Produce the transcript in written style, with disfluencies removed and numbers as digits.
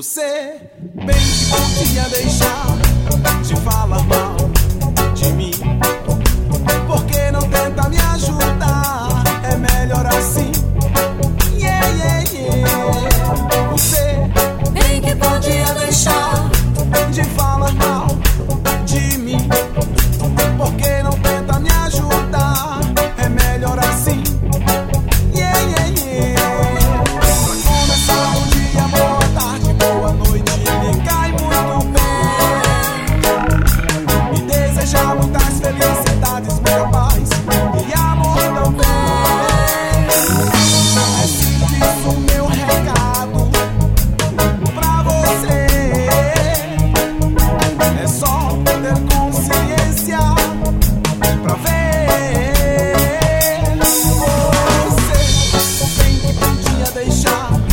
Você bem que podia deixar de falar mal de mim. Por que não tenta me ajudar? É melhor assim. Yeah, yeah, yeah. Você bem que podia deixar de falar mal de mim. Por que não tenta me ajudar? É melhor assim. Yeah, yeah, yeah. Pra começar um dia, boa tarde, boa noite, me cai muito bem. Me desejar muitas felicidades, muita paz e amor também. É simples o meu recado pra você. É só ter consciência pra ver. Você bem que podia deixar